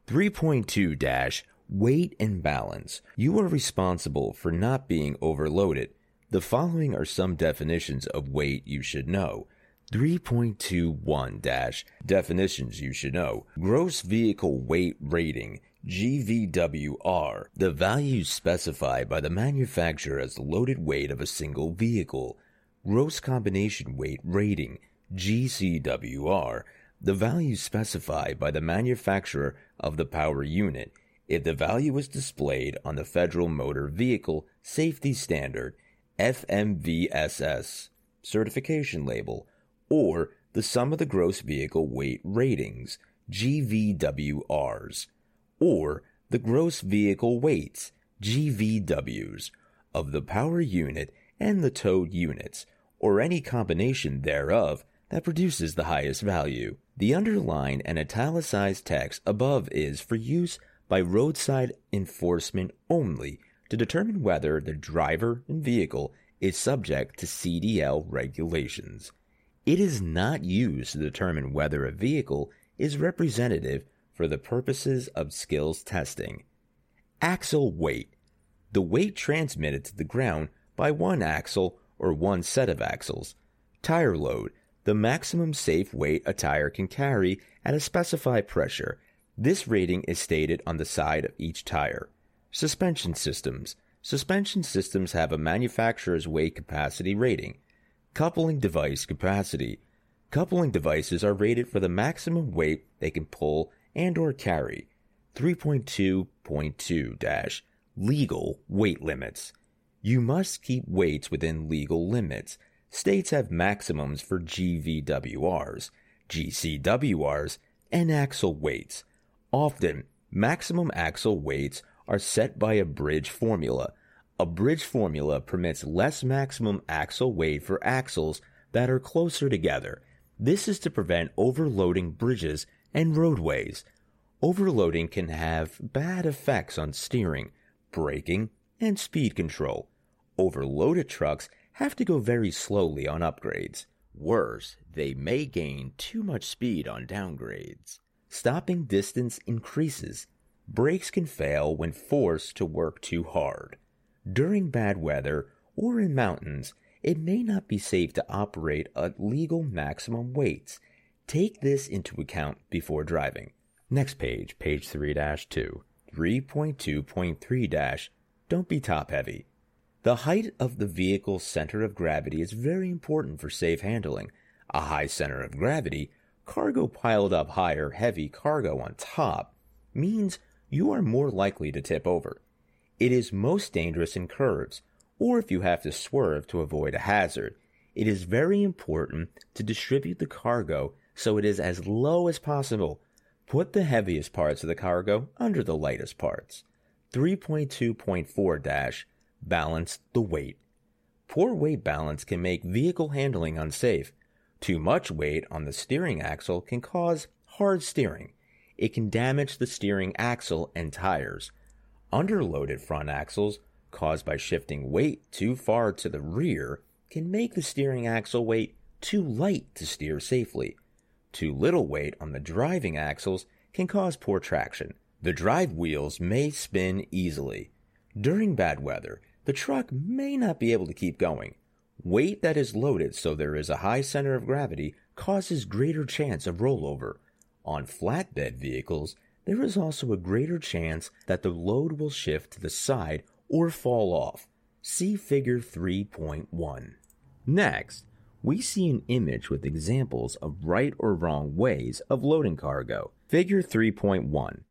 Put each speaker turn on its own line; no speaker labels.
3.2 Weight and balance. You are responsible for not being overloaded. The following are some definitions of weight you should know. 3.21 Definitions you should know. Gross vehicle weight rating, GVWR. The value specified by the manufacturer as the loaded weight of a single vehicle. Gross combination weight rating, GCWR. The value specified by the manufacturer of the power unit. If the value is displayed on the Federal Motor Vehicle Safety Standard, FMVSS, certification label, or the sum of the gross vehicle weight ratings, GVWRs, or the gross vehicle weights, GVWs, of the power unit and the towed units, or any combination thereof that produces the highest value. The underlined and italicized text above is for use by roadside enforcement only to determine whether the driver and vehicle is subject to CDL regulations. It is not used to determine whether a vehicle is representative for the purposes of skills testing. Axle weight. The weight transmitted to the ground by one axle or one set of axles. Tire load. The maximum safe weight a tire can carry at a specified pressure. This rating is stated on the side of each tire. Suspension systems. Suspension systems have a manufacturer's weight capacity rating. Coupling device capacity. Coupling devices are rated for the maximum weight they can pull and or carry. 3.2.2 Legal weight limits. You must keep weights within legal limits. States have maximums for GVWRs, GCWRs, and axle weights. Often, maximum axle weights are set by a bridge formula. A bridge formula permits less maximum axle weight for axles that are closer together. This is to prevent overloading bridges and roadways. Overloading can have bad effects on steering, braking, and speed control. Overloaded trucks have to go very slowly on upgrades. Worse, they may gain too much speed on downgrades. Stopping distance increases. Brakes can fail when forced to work too hard. During bad weather or in mountains, it may not be safe to operate at legal maximum weights. Take this into account before driving. Next page, page 3-2. 3.2.3 Don't be top heavy. The height of the vehicle's center of gravity is very important for safe handling. A high center of gravity, cargo piled up higher, heavy cargo on top, means you are more likely to tip over. It is most dangerous in curves, or if you have to swerve to avoid a hazard. It is very important to distribute the cargo so it is as low as possible. Put the heaviest parts of the cargo under the lightest parts. 3.2.4 Balance the weight. Poor weight balance can make vehicle handling unsafe. Too much weight on the steering axle can cause hard steering. It can damage the steering axle and tires. Underloaded front axles, caused by shifting weight too far to the rear, can make the steering axle weight too light to steer safely. Too little weight on the driving axles can cause poor traction. The drive wheels may spin easily. During bad weather, the truck may not be able to keep going. Weight that is loaded so there is a high center of gravity causes greater chance of rollover. On flatbed vehicles, there is also a greater chance that the load will shift to the side or fall off. See Figure 3.1. Next, we see an image with examples of right or wrong ways of loading cargo. Figure 3.1.